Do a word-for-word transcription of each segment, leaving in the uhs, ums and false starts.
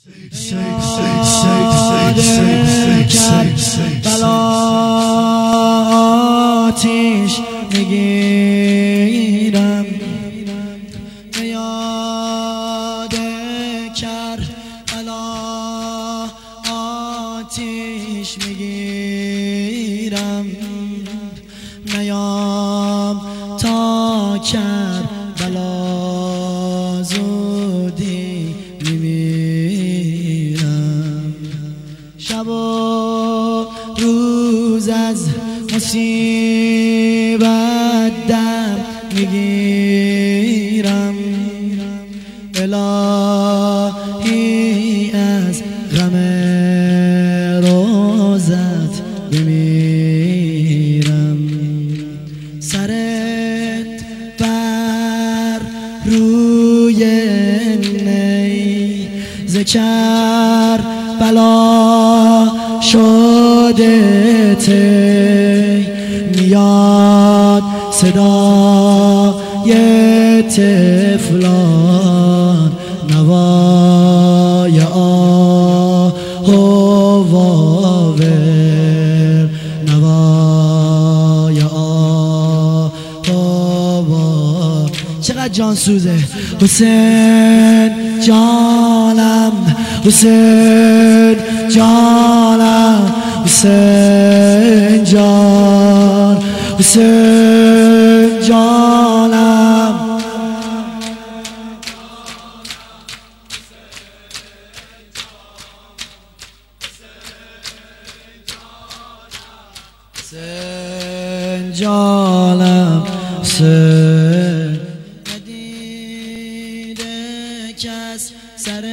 بلا آتیش میگیرم به یاد کربلا آتیش میگیرم نیام تا کربلا زودی میمیرم شب و روز از مصیبت دم میگیرم الهی از غم روزت بمیرم سرت بر روی نی ز کربلا شده تی میاد صدای طفلان نوای آه و واور نوای آه و واور چقدر جان سوزه حسین جانم حسین جانم حسین جان حسین جانم حسین جانم حسین ندیده کس سر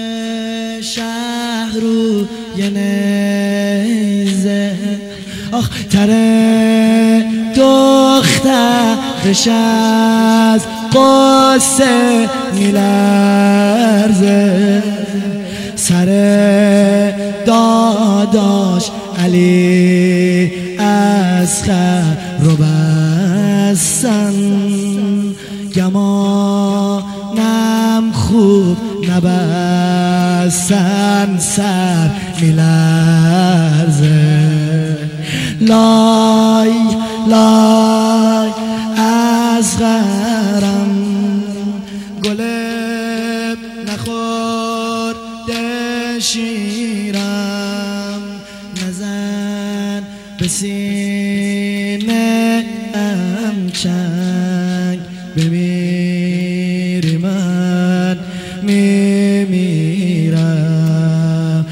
شهر رو یه نیزه آخ تره دخترش از قصه میلرزه سر داداش علی اصغر رو بستن گمانم خوب نبستن سر میلرزه لای لای اصغرم گل نخورده شیرم نزن به سینه ام چنگ بمیری من میمیرم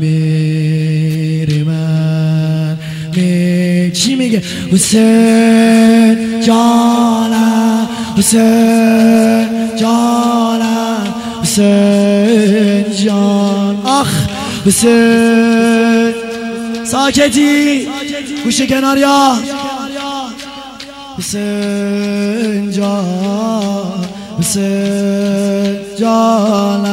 بمیری من می چی میگه حسین جانم حسین جانم حسین جان آخ حسین ساکتی گوشه کنار یا حسین جان حسین جانم